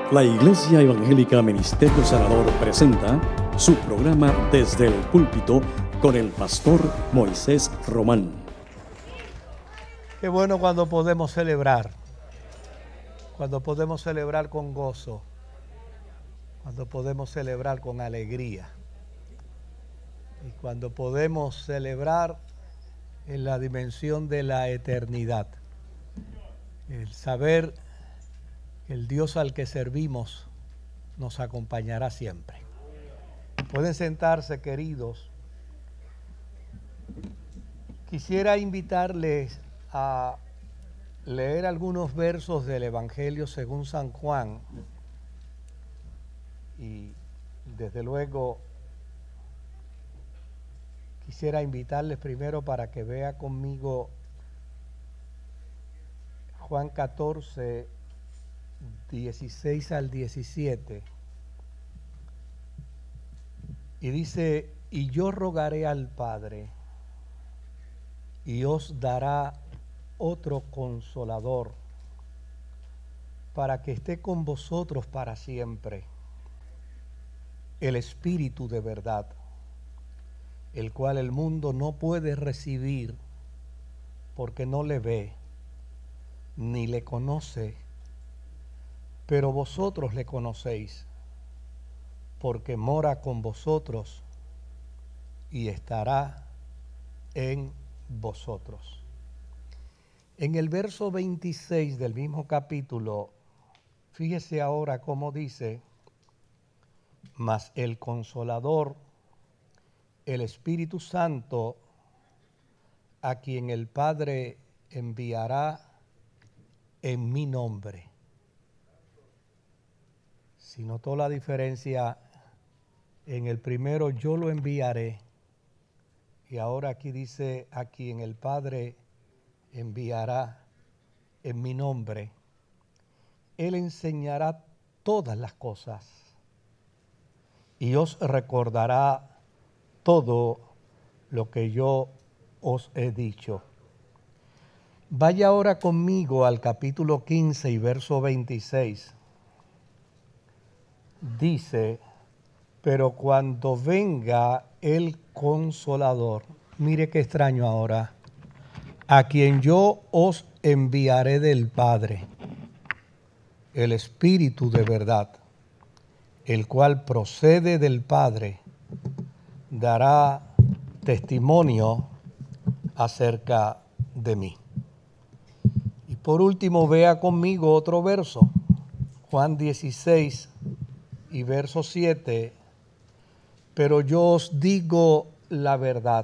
La Iglesia Evangélica Ministerio Sanador presenta su programa Desde el Púlpito con el pastor Moisés Román. Qué bueno cuando podemos celebrar con gozo, cuando podemos celebrar con alegría y cuando podemos celebrar en la dimensión de la eternidad. El saber que el Dios al que servimos nos acompañará siempre. Pueden sentarse, queridos. Quisiera invitarles a leer algunos versos del Evangelio según San Juan y desde luego quisiera invitarles primero para que vea conmigo Juan 14, 16 al 17 y dice: y yo rogaré al Padre y os dará otro consolador para que esté con vosotros para siempre, el Espíritu de verdad, el cual el mundo no puede recibir porque no le ve ni le conoce, pero vosotros le conocéis, porque mora con vosotros y estará en vosotros. En el verso 26 del mismo capítulo, fíjese ahora cómo dice: mas el Consolador, el Espíritu Santo, a quien el Padre enviará en mi nombre. Si notó la diferencia, en el primero yo lo enviaré, y ahora aquí dice: a quien el Padre enviará en mi nombre. Él enseñará todas las cosas y os recordará todo lo que yo os he dicho. Vaya ahora conmigo al capítulo 15 y verso 26. Dice: pero cuando venga el Consolador, mire qué extraño ahora, a quien yo os enviaré del Padre, el Espíritu de verdad, el cual procede del Padre, dará testimonio acerca de mí. Y por último, vea conmigo otro verso, Juan 16 y verso 7. Pero yo os digo la verdad,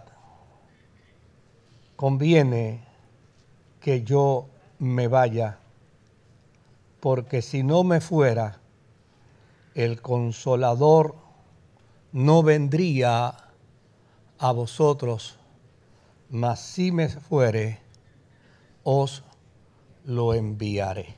conviene que yo me vaya, porque si no me fuera, el Consolador no vendría a vosotros, mas si me fuere, os lo enviaré.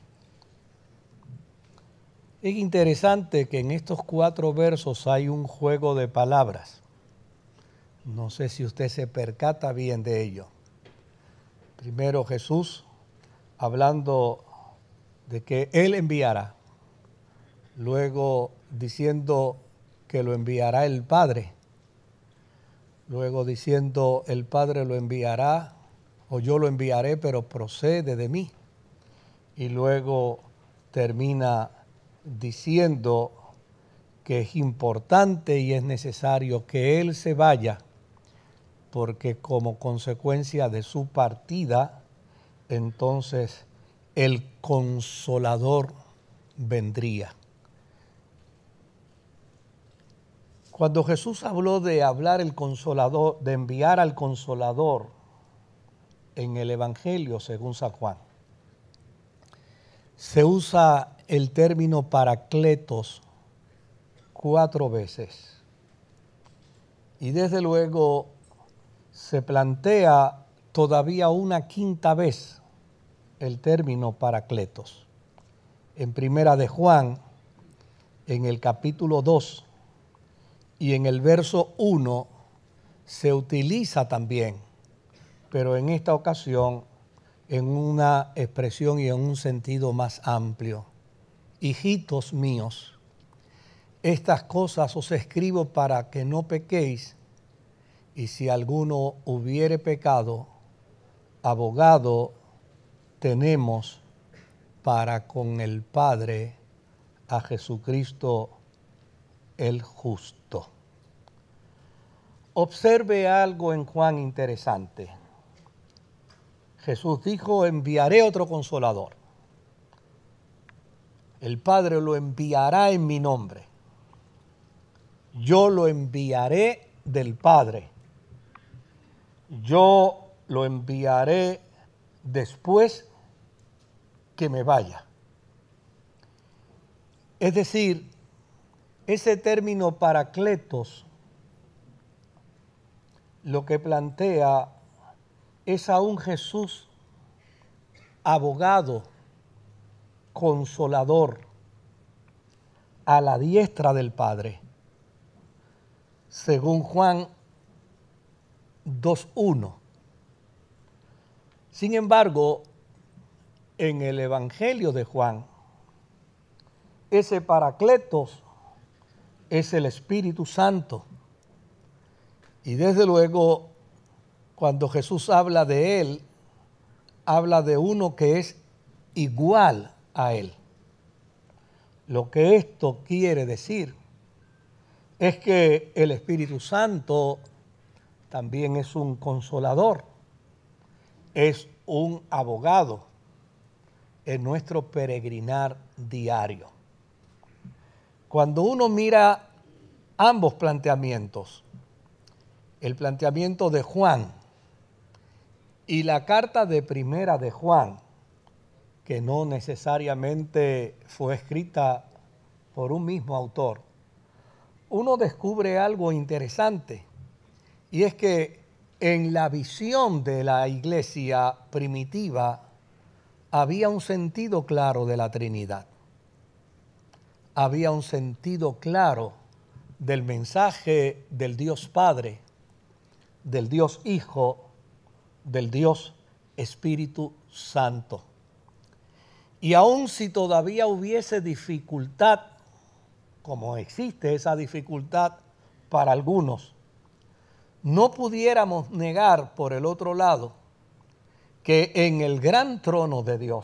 Es interesante que en estos 4 versos hay un juego de palabras. No sé si usted se percata bien de ello. Primero Jesús hablando de que Él enviará. Luego diciendo que lo enviará el Padre. Luego diciendo el Padre lo enviará, o yo lo enviaré, pero procede de mí. Y luego termina diciendo que es importante y es necesario que Él se vaya, porque como consecuencia de su partida, entonces el Consolador vendría. Cuando Jesús habló de hablar el Consolador, de enviar al Consolador en el Evangelio según San Juan, se usa el término Paracletos 4 veces. Y desde luego se plantea todavía una 5ª vez el término Paracletos. En Primera de Juan, en el capítulo 2 y en el verso 1 se utiliza también, pero en esta ocasión en una expresión y en un sentido más amplio. hijitos míos, estas cosas os escribo para que no pequéis, y si alguno hubiere pecado, abogado tenemos para con el Padre a Jesucristo el justo. Observe algo en Juan interesante. Jesús dijo, enviaré otro consolador. El Padre lo enviará en mi nombre. Yo lo enviaré del Padre. Yo lo enviaré después que me vaya. Es decir, ese término paracletos lo que plantea es a un Jesús abogado, consolador, a la diestra del Padre. Según Juan 2:1. Sin embargo, en el Evangelio de Juan, ese Paracletos es el Espíritu Santo. Y desde luego, cuando Jesús habla de él, habla de uno que es igual a él. Lo que esto quiere decir es que el Espíritu Santo también es un consolador, es un abogado en nuestro peregrinar diario. Cuando uno mira ambos planteamientos, el planteamiento de Juan y la carta de primera de Juan, que no necesariamente fue escrita por un mismo autor, uno descubre algo interesante, y es que en la visión de la iglesia primitiva había un sentido claro de la Trinidad. Había un sentido claro del mensaje del Dios Padre, del Dios Hijo, del Dios Espíritu Santo. Y aun si todavía hubiese dificultad, como existe esa dificultad para algunos, no pudiéramos negar por el otro lado que en el gran trono de Dios,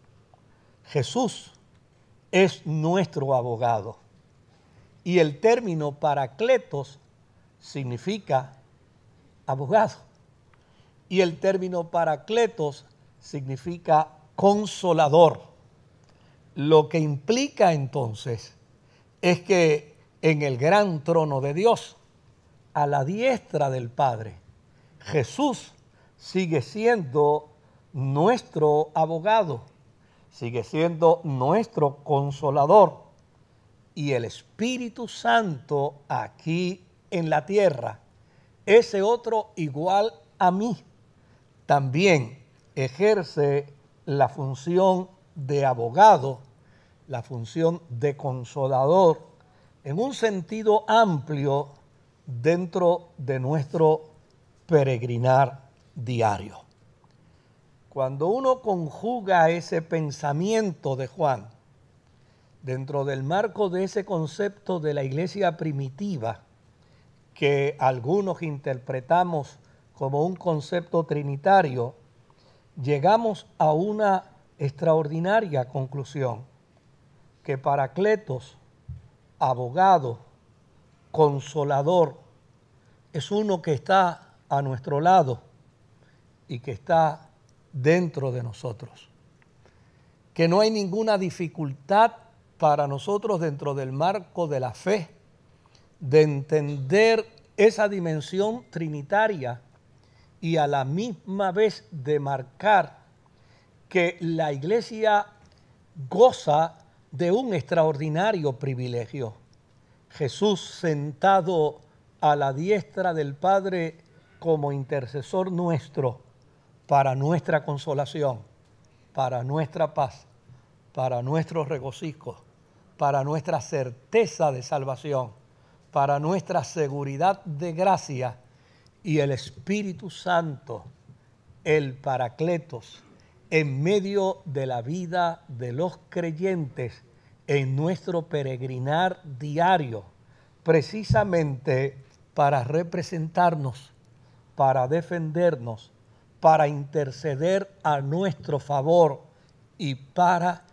Jesús es nuestro abogado. Y el término paracletos significa abogado. Y el término paracletos significa consolador. Lo que implica entonces es que en el gran trono de Dios, a la diestra del Padre, Jesús sigue siendo nuestro abogado, sigue siendo nuestro consolador, y el Espíritu Santo aquí en la tierra, ese otro igual a mí, también ejerce la función de abogado, la función de consolador, en un sentido amplio dentro de nuestro peregrinar diario. Cuando uno conjuga ese pensamiento de Juan dentro del marco de ese concepto de la iglesia primitiva, que algunos interpretamos como un concepto trinitario, llegamos a una extraordinaria conclusión, que Paracletos, abogado, consolador, es uno que está a nuestro lado y que está dentro de nosotros. Que no hay ninguna dificultad para nosotros dentro del marco de la fe de entender esa dimensión trinitaria y a la misma vez de marcar que la iglesia goza de un extraordinario privilegio. Jesús sentado a la diestra del Padre como intercesor nuestro para nuestra consolación, para nuestra paz, para nuestro regocijo, para nuestra certeza de salvación, para nuestra seguridad de gracia, y el Espíritu Santo, el Paracletos, en medio de la vida de los creyentes en nuestro peregrinar diario, precisamente para representarnos, para defendernos, para interceder a nuestro favor y para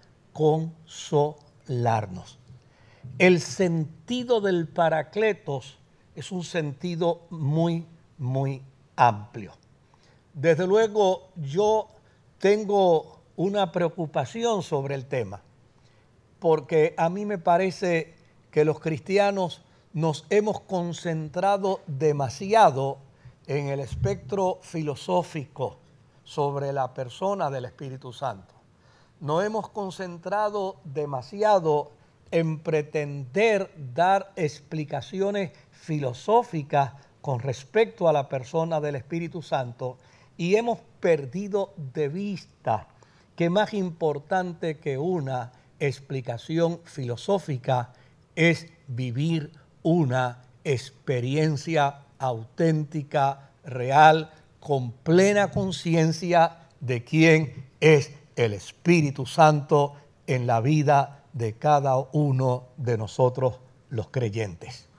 consolarnos. El sentido del Paracletos es un sentido muy amplio. Desde luego, yo tengo una preocupación sobre el tema, porque a mí me parece que los cristianos nos hemos concentrado demasiado en el espectro filosófico sobre la persona del Espíritu Santo. Nos hemos concentrado demasiado en pretender dar explicaciones filosóficas con respecto a la persona del Espíritu Santo y hemos perdido de vista que más importante que una explicación filosófica es vivir una experiencia auténtica, real, con plena conciencia de quién es el Espíritu Santo en la vida de cada uno de nosotros los creyentes.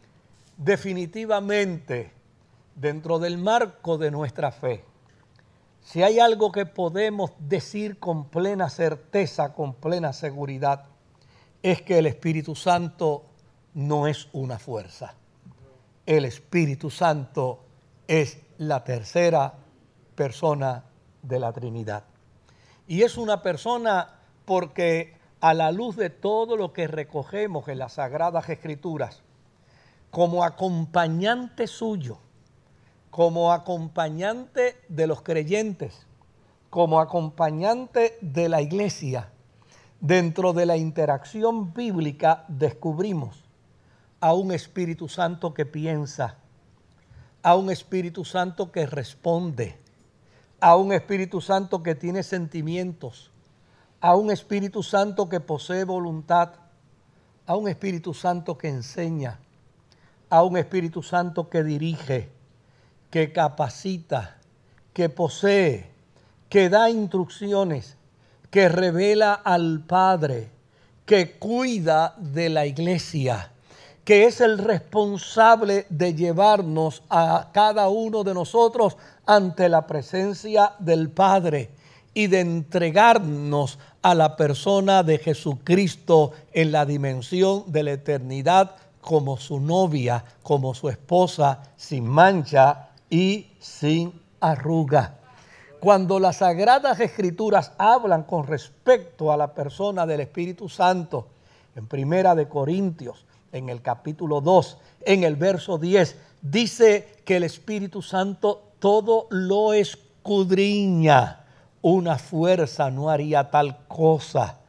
Definitivamente, dentro del marco de nuestra fe, si hay algo que podemos decir con plena certeza, con plena seguridad, es que el Espíritu Santo no es una fuerza. El Espíritu Santo es la tercera persona de la Trinidad. Y es una persona porque a la luz de todo lo que recogemos en las Sagradas Escrituras, como acompañante suyo, como acompañante de los creyentes, como acompañante de la iglesia, dentro de la interacción bíblica descubrimos a un Espíritu Santo que piensa, a un Espíritu Santo que responde, a un Espíritu Santo que tiene sentimientos, a un Espíritu Santo que posee voluntad, a un Espíritu Santo que enseña, a un Espíritu Santo que dirige, que capacita, que posee, que da instrucciones, que revela al Padre, que cuida de la iglesia, que es el responsable de llevarnos a cada uno de nosotros ante la presencia del Padre y de entregarnos a la persona de Jesucristo en la dimensión de la eternidad como su novia, como su esposa, sin mancha y sin arruga. Cuando las Sagradas Escrituras hablan con respecto a la persona del Espíritu Santo, en Primera de Corintios, en el capítulo 2, en el verso 10, dice que el Espíritu Santo todo lo escudriña. Una fuerza no haría tal cosa.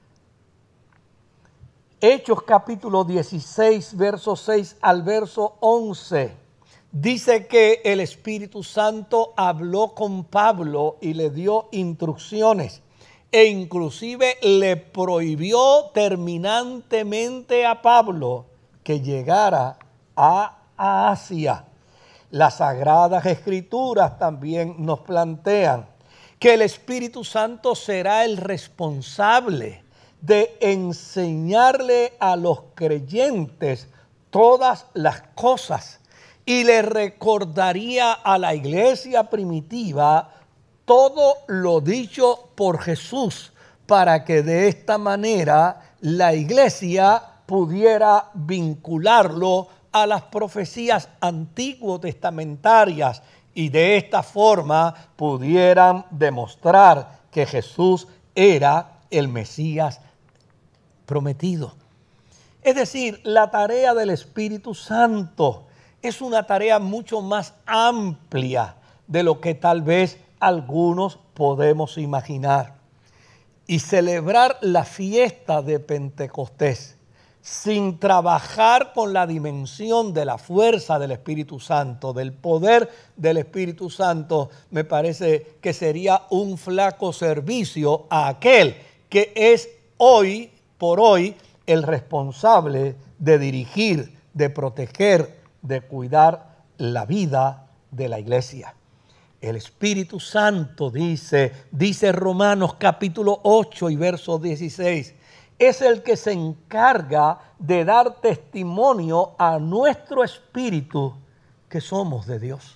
Hechos capítulo 16, verso 6 al verso 11. Dice que el Espíritu Santo habló con Pablo y le dio instrucciones e inclusive le prohibió terminantemente a Pablo que llegara a Asia. Las Sagradas Escrituras también nos plantean que el Espíritu Santo será el responsable de enseñarle a los creyentes todas las cosas y le recordaría a la iglesia primitiva todo lo dicho por Jesús para que de esta manera la iglesia pudiera vincularlo a las profecías antiguo testamentarias y de esta forma pudieran demostrar que Jesús era el Mesías prometido. Es decir, la tarea del Espíritu Santo es una tarea mucho más amplia de lo que tal vez algunos podemos imaginar. Y celebrar la fiesta de Pentecostés sin trabajar con la dimensión de la fuerza del Espíritu Santo, del poder del Espíritu Santo, me parece que sería un flaco servicio a aquel que es hoy por hoy el responsable de dirigir, de proteger, de cuidar la vida de la iglesia. El Espíritu Santo dice Romanos capítulo 8 y verso 16, es el que se encarga de dar testimonio a nuestro espíritu que somos de Dios.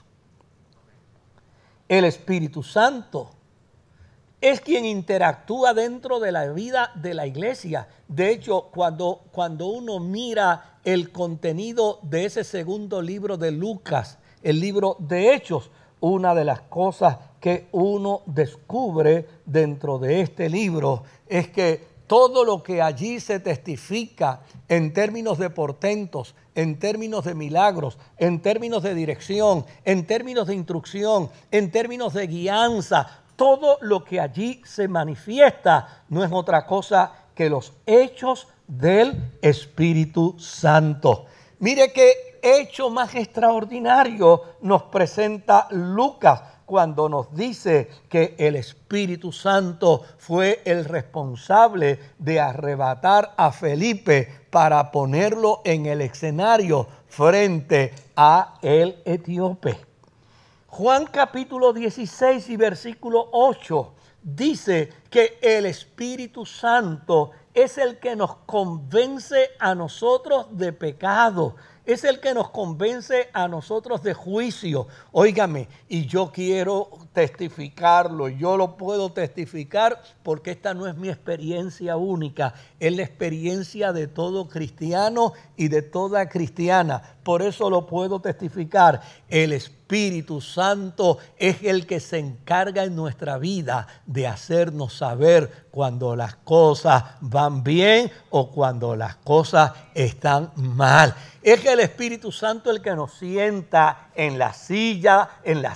El Espíritu Santo es quien interactúa dentro de la vida de la iglesia. De hecho, cuando uno mira el contenido de ese segundo libro de Lucas, el libro de Hechos, una de las cosas que uno descubre dentro de este libro es que todo lo que allí se testifica en términos de portentos, en términos de milagros, en términos de dirección, en términos de instrucción, en términos de guianza, todo lo que allí se manifiesta no es otra cosa que los hechos del Espíritu Santo. Mire qué hecho más extraordinario nos presenta Lucas cuando nos dice que el Espíritu Santo fue el responsable de arrebatar a Felipe para ponerlo en el escenario frente a el etíope. Juan capítulo 16 y versículo 8 dice que el Espíritu Santo es el que nos convence a nosotros de pecado, es el que nos convence a nosotros de juicio. Óigame, y yo quiero testificarlo, yo lo puedo testificar porque esta no es mi experiencia única, es la experiencia de todo cristiano y de toda cristiana. Por eso lo puedo testificar. El Espíritu Santo es el que se encarga en nuestra vida de hacernos saber cuando las cosas van bien o cuando las cosas están mal. Es el Espíritu Santo el que nos sienta en la silla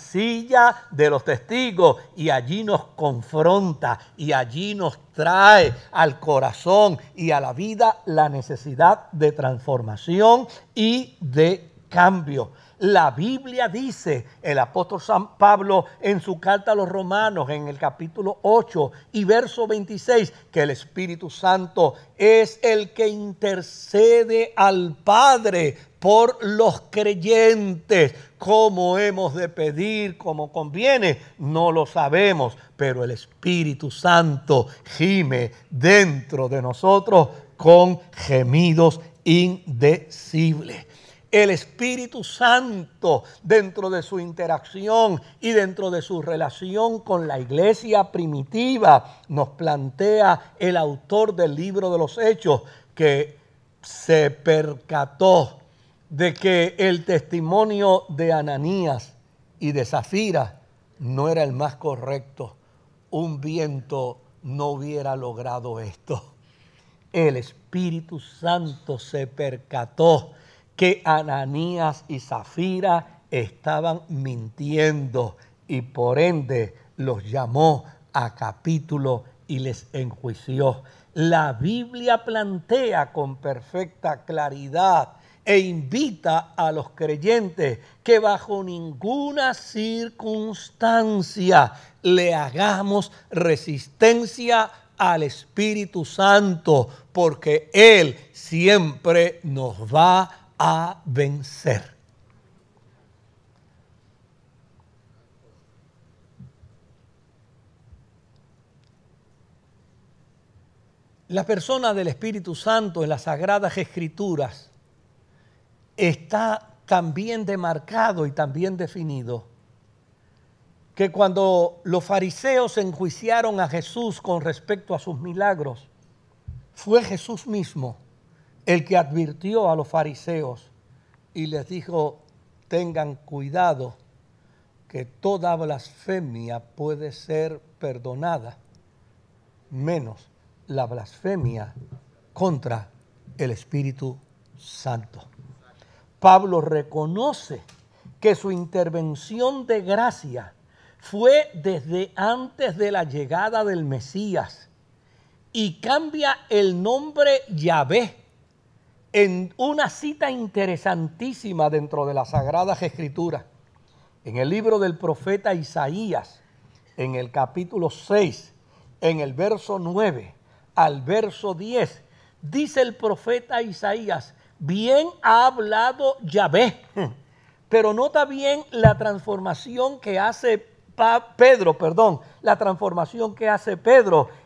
de los testigos y allí nos confronta y allí nos trae al corazón y a la vida la necesidad de transformación y de cambio. La Biblia dice, el apóstol San Pablo en su carta a los Romanos, en el capítulo 8 y verso 26, que el Espíritu Santo es el que intercede al Padre por los creyentes. ¿Cómo hemos de pedir como conviene? No lo sabemos, pero el Espíritu Santo gime dentro de nosotros con gemidos indecibles. El Espíritu Santo, dentro de su interacción y dentro de su relación con la iglesia primitiva, nos plantea el autor del libro de los Hechos que se percató de que el testimonio de Ananías y de Zafira no era el más correcto. Un viento no hubiera logrado esto. El Espíritu Santo se percató que Ananías y Zafira estaban mintiendo y por ende los llamó a capítulo y les enjuició. La Biblia plantea con perfecta claridad e invita a los creyentes que bajo ninguna circunstancia le hagamos resistencia al Espíritu Santo, porque Él siempre nos va a vencer. La persona del Espíritu Santo en las Sagradas Escrituras está tan bien demarcado y tan bien definido que cuando los fariseos enjuiciaron a Jesús con respecto a sus milagros, fue Jesús mismo el que advirtió a los fariseos y les dijo: tengan cuidado, que toda blasfemia puede ser perdonada, menos la blasfemia contra el Espíritu Santo. Pablo reconoce que su intervención de gracia fue desde antes de la llegada del Mesías y cambia el nombre Yahvé en una cita interesantísima dentro de las Sagradas Escrituras. En el libro del profeta Isaías, en el capítulo 6, en el verso 9 al verso 10, dice el profeta Isaías: bien ha hablado Yahvé. Pero nota bien la transformación que hace Pedro.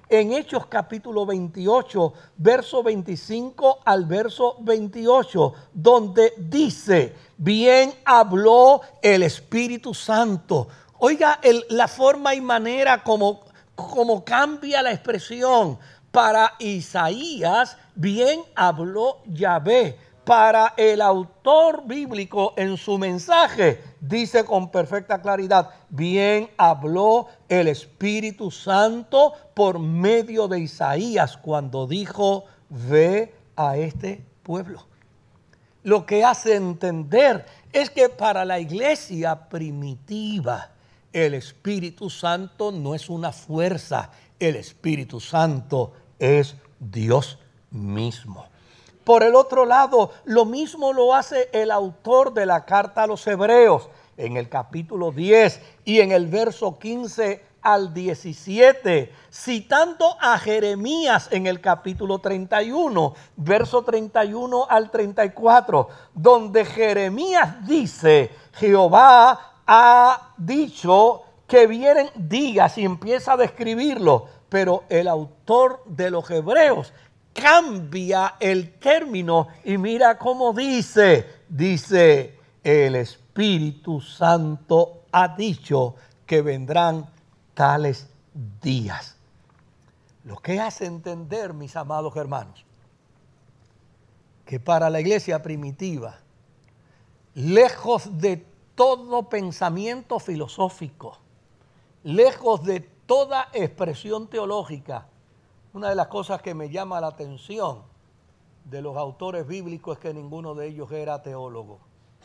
en Hechos capítulo 28, verso 25 al verso 28, donde dice, bien habló el Espíritu Santo. Oiga la forma y manera como cambia la expresión. Para Isaías, bien habló Yahvé. Para el autor bíblico en su mensaje, dice con perfecta claridad, bien habló el Espíritu Santo por medio de Isaías cuando dijo, ve a este pueblo. Lo que hace entender es que para la iglesia primitiva, el Espíritu Santo no es una fuerza, el Espíritu Santo es Dios mismo. Por el otro lado, lo mismo lo hace el autor de la carta a los Hebreos en el capítulo 10 y en el verso 15 al 17, citando a Jeremías en el capítulo 31, verso 31 al 34, donde Jeremías dice, Jehová ha dicho que vienen días, y empieza a describirlo, pero el autor de los Hebreos cambia el término y mira cómo dice, el Espíritu Santo ha dicho que vendrán tales días. Lo que hace entender, mis amados hermanos, que para la iglesia primitiva, lejos de todo pensamiento filosófico, lejos de toda expresión teológica, una de las cosas que me llama la atención de los autores bíblicos es que ninguno de ellos era teólogo.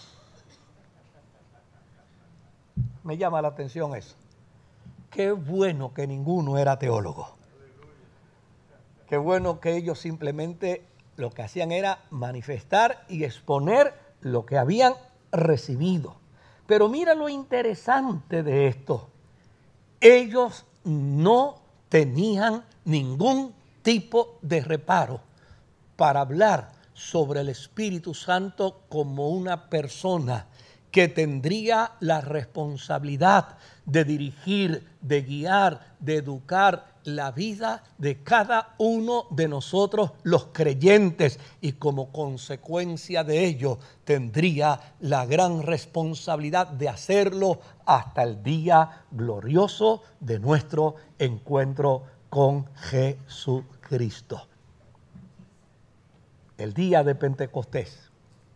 Me llama la atención eso. Qué bueno que ninguno era teólogo. Qué bueno que ellos simplemente lo que hacían era manifestar y exponer lo que habían recibido. Pero mira lo interesante de esto. Ellos no tenían ningún tipo de reparo para hablar sobre el Espíritu Santo como una persona que tendría la responsabilidad de dirigir, de guiar, de educar la vida de cada uno de nosotros los creyentes, y como consecuencia de ello tendría la gran responsabilidad de hacerlo hasta el día glorioso de nuestro encuentro con Jesucristo. El día de Pentecostés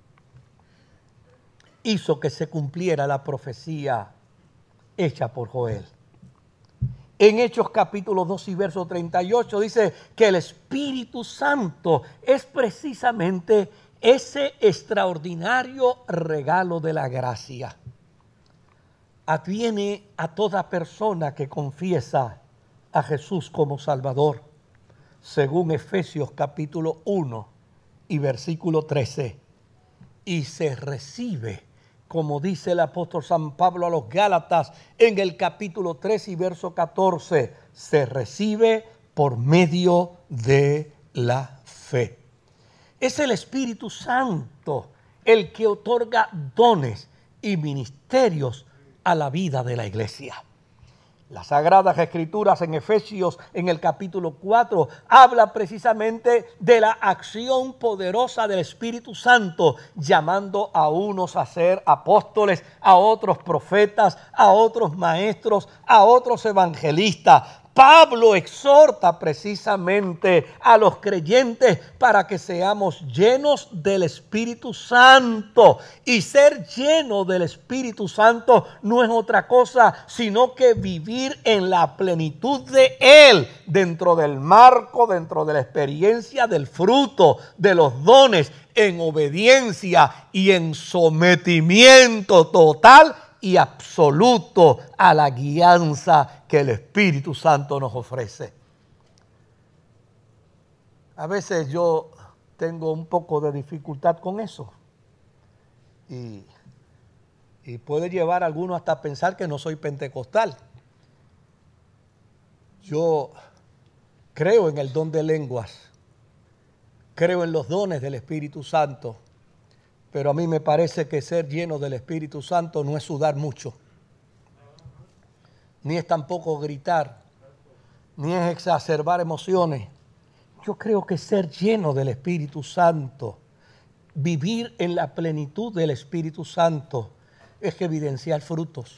hizo que se cumpliera la profecía hecha por Joel. En Hechos capítulo 2 y verso 38 dice que el Espíritu Santo es precisamente ese extraordinario regalo de la gracia. Adviene a toda persona que confiesa a Jesús como Salvador, según Efesios capítulo 1 y versículo 13, y se recibe, como dice el apóstol San Pablo a los Gálatas en el capítulo 3 y verso 14, se recibe por medio de la fe. Es el Espíritu Santo el que otorga dones y ministerios a la vida de la iglesia. Las Sagradas Escrituras en Efesios, en el capítulo 4, habla precisamente de la acción poderosa del Espíritu Santo, llamando a unos a ser apóstoles, a otros profetas, a otros maestros, a otros evangelistas. Pablo exhorta precisamente a los creyentes para que seamos llenos del Espíritu Santo. Y ser lleno del Espíritu Santo no es otra cosa sino que vivir en la plenitud de Él, dentro del marco, dentro de la experiencia del fruto, de los dones, en obediencia y en sometimiento total y absoluto a la guianza que el Espíritu Santo nos ofrece. A veces yo tengo un poco de dificultad con eso y puede llevar a algunos hasta pensar que no soy pentecostal. Yo creo en el don de lenguas, creo en los dones del Espíritu Santo, pero a mí me parece que ser lleno del Espíritu Santo no es sudar mucho, ni es tampoco gritar, ni es exacerbar emociones. Yo creo que ser lleno del Espíritu Santo, vivir en la plenitud del Espíritu Santo, es evidenciar frutos,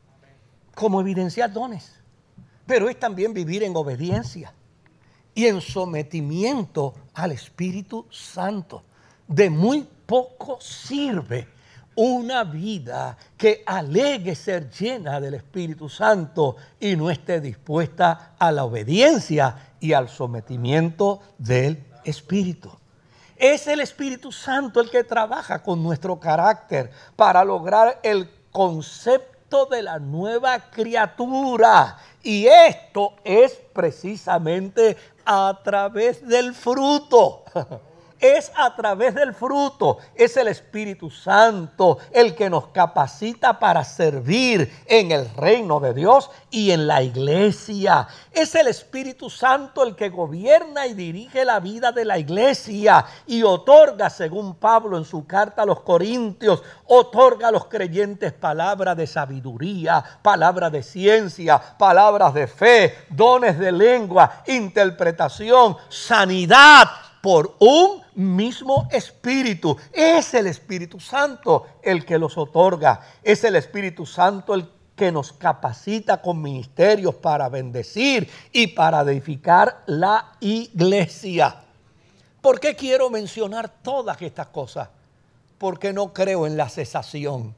como evidenciar dones, pero es también vivir en obediencia y en sometimiento al Espíritu Santo. De muy poco sirve una vida que alegue ser llena del Espíritu Santo y no esté dispuesta a la obediencia y al sometimiento del Espíritu. Es el Espíritu Santo el que trabaja con nuestro carácter para lograr el concepto de la nueva criatura. Y esto es precisamente a través del fruto. Es a través del fruto, es el Espíritu Santo el que nos capacita para servir en el reino de Dios y en la iglesia. Es el Espíritu Santo el que gobierna y dirige la vida de la iglesia y otorga, según Pablo en su carta a los Corintios, otorga a los creyentes palabras de sabiduría, palabras de ciencia, palabras de fe, dones de lengua, interpretación, sanidad, por un mismo Espíritu. Es el Espíritu Santo el que los otorga. Es el Espíritu Santo el que nos capacita con ministerios para bendecir y para edificar la iglesia. ¿Por qué quiero mencionar todas estas cosas? Porque no creo en la cesación.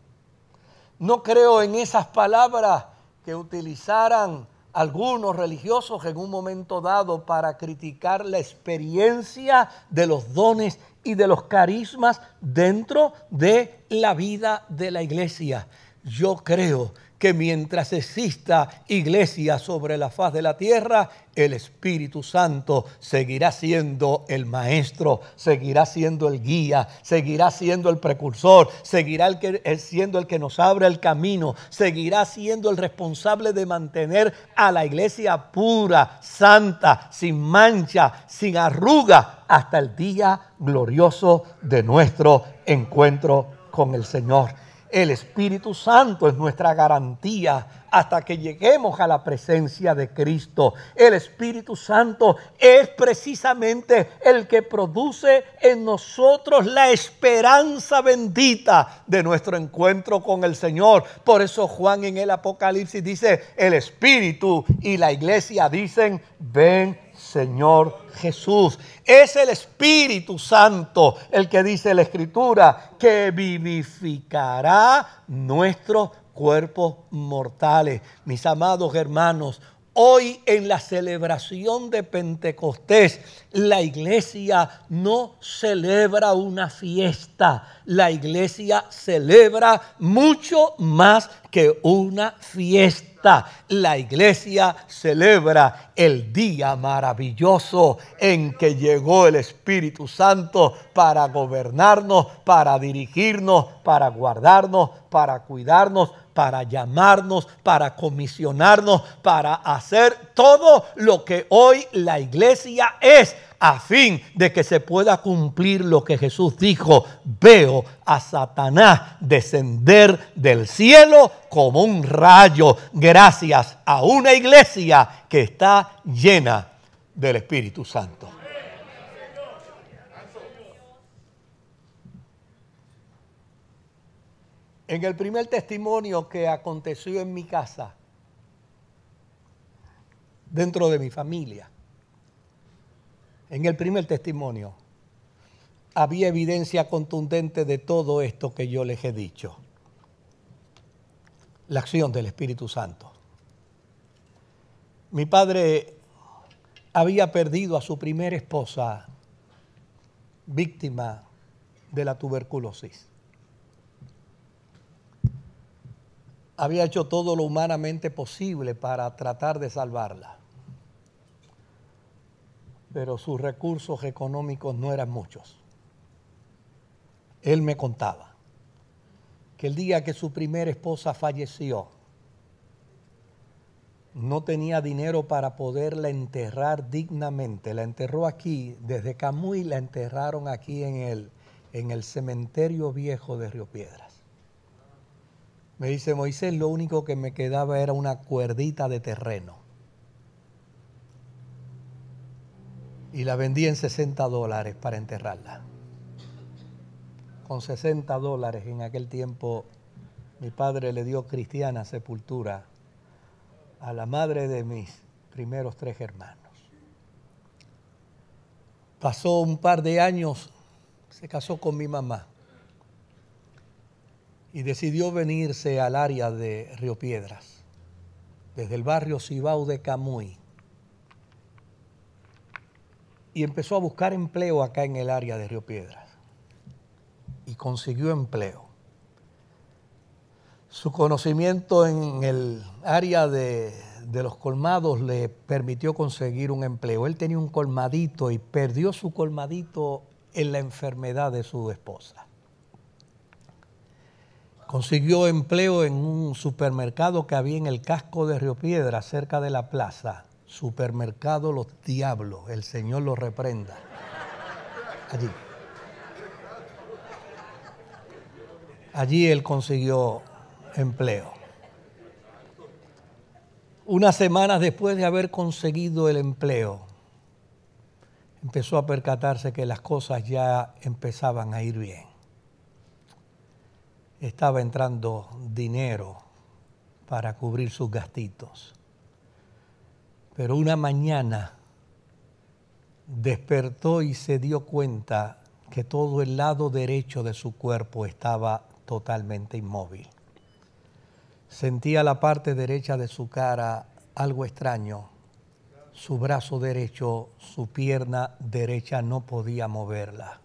No creo en esas palabras que utilizaran algunos religiosos en un momento dado para criticar la experiencia de los dones y de los carismas dentro de la vida de la iglesia. Yo creo que mientras exista iglesia sobre la faz de la tierra, el Espíritu Santo seguirá siendo el maestro, seguirá siendo el guía, seguirá siendo el precursor, seguirá siendo el que nos abre el camino, seguirá siendo el responsable de mantener a la iglesia pura, santa, sin mancha, sin arruga, hasta el día glorioso de nuestro encuentro con el Señor. El Espíritu Santo es nuestra garantía hasta que lleguemos a la presencia de Cristo. El Espíritu Santo es precisamente el que produce en nosotros la esperanza bendita de nuestro encuentro con el Señor. Por eso Juan en el Apocalipsis dice, el Espíritu y la iglesia dicen, ven Señor Jesús. Es el Espíritu Santo el que dice la Escritura que vivificará nuestros cuerpos mortales. Mis amados hermanos, hoy en la celebración de Pentecostés, la iglesia no celebra una fiesta. La iglesia celebra mucho más que una fiesta. La iglesia celebra el día maravilloso en que llegó el Espíritu Santo para gobernarnos, para dirigirnos, para guardarnos, para cuidarnos, para llamarnos, para comisionarnos, para hacer todo lo que hoy la iglesia es, a fin de que se pueda cumplir lo que Jesús dijo: veo a Satanás descender del cielo como un rayo, gracias a una iglesia que está llena del Espíritu Santo. En el primer testimonio que aconteció en mi casa, dentro de mi familia, en el primer testimonio, había evidencia contundente de todo esto que yo les he dicho. La acción del Espíritu Santo. Mi padre había perdido a su primera esposa, víctima de la tuberculosis. Había hecho todo lo humanamente posible para tratar de salvarla, pero sus recursos económicos no eran muchos. Él me contaba que el día que su primera esposa falleció, no tenía dinero para poderla enterrar dignamente. La enterró aquí, desde Camuy la enterraron aquí en el cementerio viejo de Río Piedras. Me dice: Moisés, lo único que me quedaba era una cuerdita de terreno. y la vendí en $60 para enterrarla. Con $60 en aquel tiempo mi padre le dio cristiana sepultura a la madre de mis primeros 3 hermanos. Pasó un par de años, se casó con mi mamá y decidió venirse al área de Río Piedras, desde el barrio Cibao de Camuy, y empezó a buscar empleo acá en el área de Río Piedras y consiguió empleo. Su conocimiento en el área de los colmados le permitió conseguir un empleo. Él tenía un colmadito y perdió su colmadito en la enfermedad de su esposa. Consiguió empleo en un supermercado que había en el casco de Río Piedras, cerca de la plaza. Supermercado Los Diablos, el Señor lo reprenda. Allí él consiguió empleo. Unas semanas después de haber conseguido el empleo, empezó a percatarse que las cosas ya empezaban a ir bien. Estaba entrando dinero para cubrir sus gastitos. Pero una mañana despertó y se dio cuenta que todo el lado derecho de su cuerpo estaba totalmente inmóvil. Sentía la parte derecha de su cara algo extraño. Su brazo derecho, su pierna derecha no podía moverla.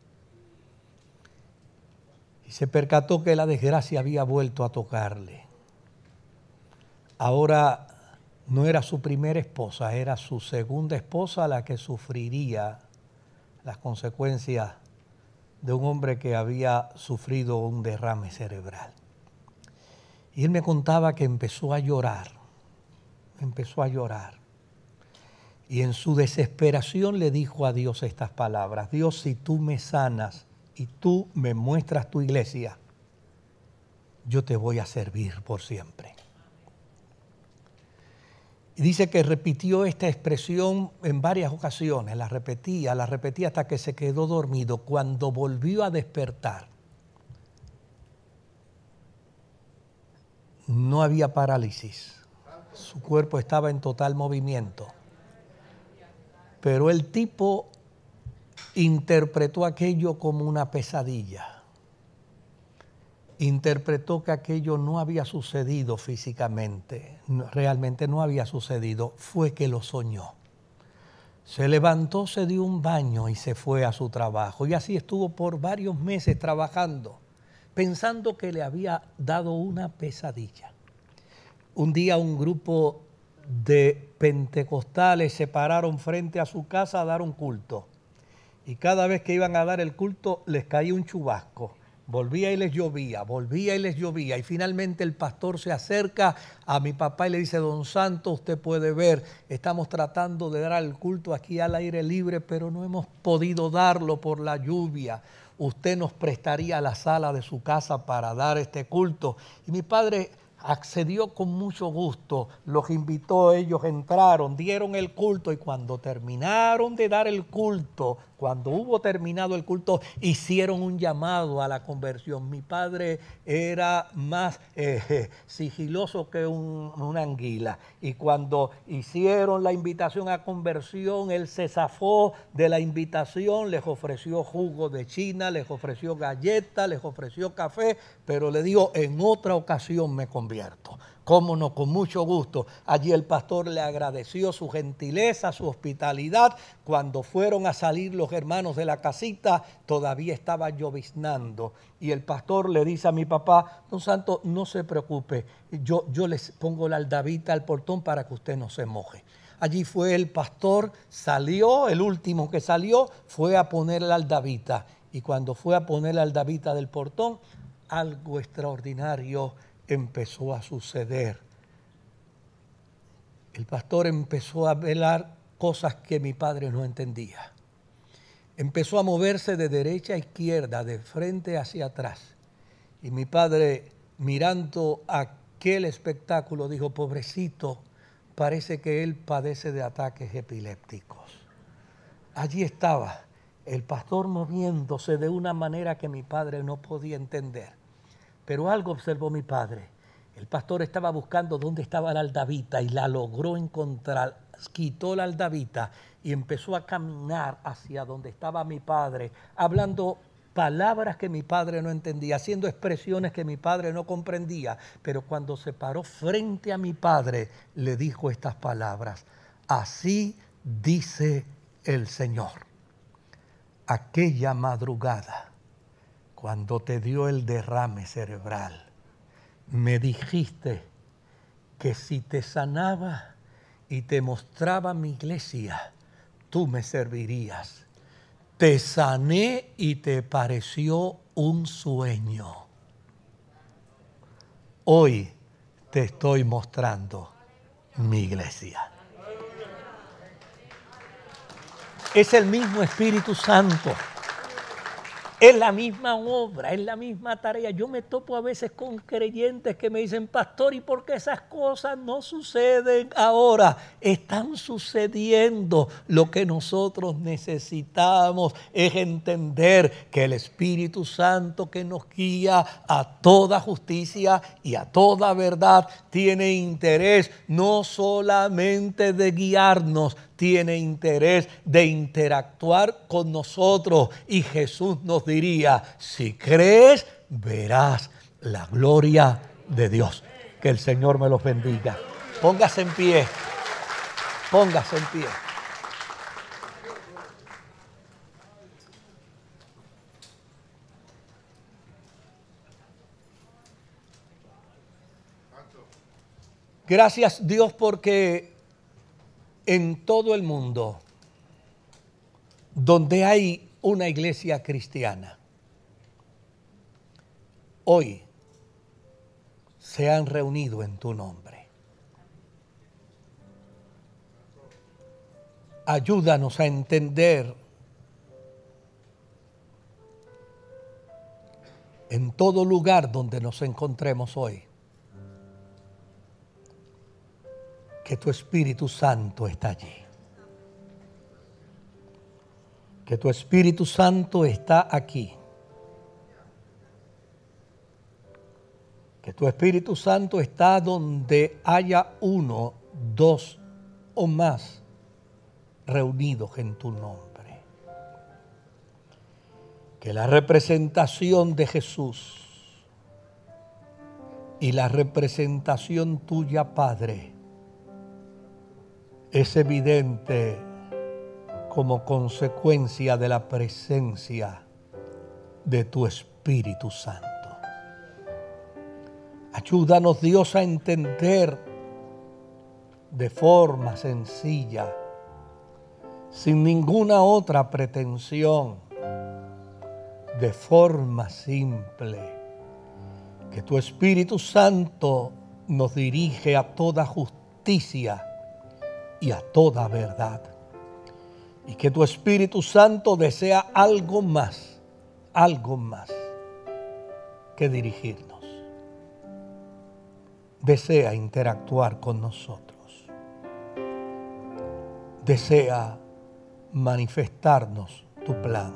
Y se percató que la desgracia había vuelto a tocarle. Ahora no era su primera esposa, era su segunda esposa la que sufriría las consecuencias de un hombre que había sufrido un derrame cerebral. Y él me contaba que empezó a llorar. Y en su desesperación le dijo a Dios estas palabras: Dios, si tú me sanas y tú me muestras tu iglesia, yo te voy a servir por siempre. Y dice que repitió esta expresión en varias ocasiones, la repetía hasta que se quedó dormido. Cuando volvió a despertar, no había parálisis, su cuerpo estaba en total movimiento. Pero el tipo interpretó aquello como una pesadilla. Interpretó que aquello no había sucedido físicamente, realmente no había sucedido, fue que lo soñó. Se levantó, se dio un baño y se fue a su trabajo. Y así estuvo por varios meses trabajando, pensando que le había dado una pesadilla. Un día un grupo de pentecostales se pararon frente a su casa a dar un culto. Y cada vez que iban a dar el culto les caía un chubasco. Volvía y les llovía, y finalmente el pastor se acerca a mi papá y le dice: Don Santo, usted puede ver, estamos tratando de dar el culto aquí al aire libre, pero no hemos podido darlo por la lluvia. Usted nos prestaría la sala de su casa para dar este culto. Y mi padre accedió con mucho gusto, los invitó, ellos entraron, dieron el culto, y cuando terminaron de dar el culto, cuando hubo terminado el culto, hicieron un llamado a la conversión. Mi padre era más sigiloso que una anguila, y cuando hicieron la invitación a conversión, él se zafó de la invitación, les ofreció jugo de China, les ofreció galletas, les ofreció café, pero le dijo: en otra ocasión me convierto. Cómo no, con mucho gusto. Allí el pastor le agradeció su gentileza, su hospitalidad. Cuando fueron a salir los hermanos de la casita, todavía estaba lloviznando. Y el pastor le dice a mi papá: Don Santo, no se preocupe, yo les pongo la aldabita al portón para que usted no se moje. Allí fue el pastor, salió, el último que salió, fue a poner la aldabita. Y cuando fue a poner la aldabita del portón, algo extraordinario empezó a suceder. El pastor empezó a velar cosas que mi padre no entendía. Empezó a moverse de derecha a izquierda, de frente hacia atrás. Y mi padre, mirando aquel espectáculo, dijo: pobrecito, parece que él padece de ataques epilépticos. allí estaba el pastor moviéndose de una manera que mi padre no podía entender. Pero algo observó mi padre. El pastor estaba buscando dónde estaba la aldabita y la logró encontrar. Quitó la aldabita y empezó a caminar hacia donde estaba mi padre, hablando palabras que mi padre no entendía, haciendo expresiones que mi padre no comprendía. Pero cuando se paró frente a mi padre, le dijo estas palabras: así dice el Señor. Aquella madrugada, cuando te dio el derrame cerebral, me dijiste que si te sanaba y te mostraba mi iglesia, tú me servirías. Te sané y te pareció un sueño. Hoy te estoy mostrando mi iglesia. Es el mismo Espíritu Santo. Es la misma obra, es la misma tarea. Yo me topo a veces con creyentes que me dicen: pastor, ¿y por qué esas cosas no suceden ahora? Están sucediendo. Lo que nosotros necesitamos es entender que el Espíritu Santo, que nos guía a toda justicia y a toda verdad, tiene interés no solamente de guiarnos, tiene interés de interactuar con nosotros. Y Jesús nos diría: si crees, verás la gloria de Dios. Que el Señor me los bendiga. Póngase en pie. Póngase en pie. Gracias, Dios, porque en todo el mundo donde hay una iglesia cristiana, hoy se han reunido en tu nombre. Ayúdanos a entender en todo lugar donde nos encontremos hoy que tu Espíritu Santo está allí. Que tu Espíritu Santo está aquí. Que tu Espíritu Santo está donde haya uno, dos o más reunidos en tu nombre. Que la representación de Jesús y la representación tuya, Padre, es evidente como consecuencia de la presencia de tu Espíritu Santo. Ayúdanos, Dios, a entender de forma sencilla, sin ninguna otra pretensión, de forma simple, que tu Espíritu Santo nos dirige a toda justicia y a toda verdad. Y que tu Espíritu Santo desea algo más que dirigirnos. Desea interactuar con nosotros. Desea manifestarnos tu plan.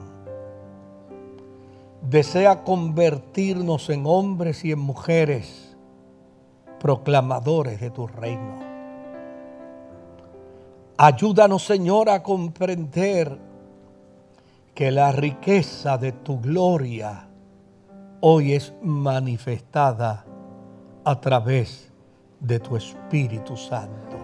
Desea convertirnos en hombres y en mujeres proclamadores de tu reino. Ayúdanos, Señor, a comprender que la riqueza de tu gloria hoy es manifestada a través de tu Espíritu Santo.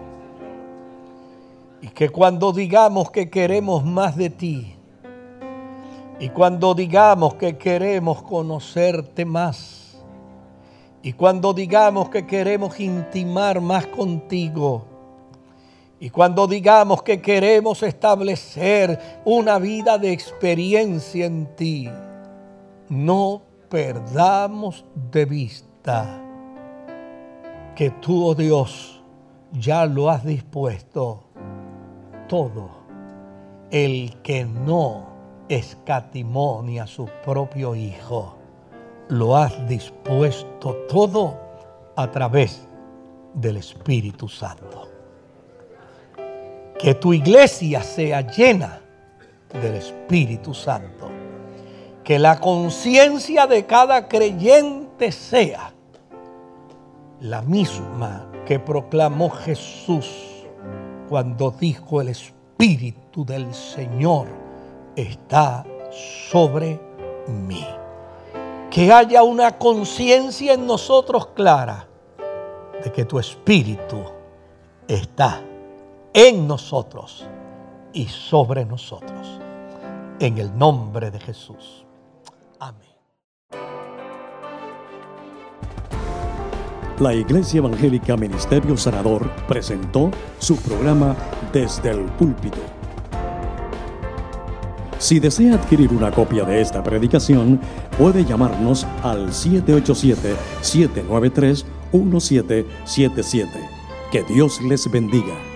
Y que cuando digamos que queremos más de ti, y cuando digamos que queremos conocerte más, y cuando digamos que queremos intimar más contigo, y cuando digamos que queremos establecer una vida de experiencia en ti, no perdamos de vista que tú, oh Dios, ya lo has dispuesto todo. El que no escatimó ni a su propio Hijo, lo has dispuesto todo a través del Espíritu Santo. Que tu iglesia sea llena del Espíritu Santo. Que la conciencia de cada creyente sea la misma que proclamó Jesús cuando dijo: el Espíritu del Señor está sobre mí. Que haya una conciencia en nosotros clara de que tu Espíritu está en nosotros y sobre nosotros. En el nombre de Jesús. Amén. La Iglesia Evangélica Ministerio Sanador presentó su programa Desde el Púlpito. Si desea adquirir una copia de esta predicación, puede llamarnos al 787-793-1777. Que Dios les bendiga.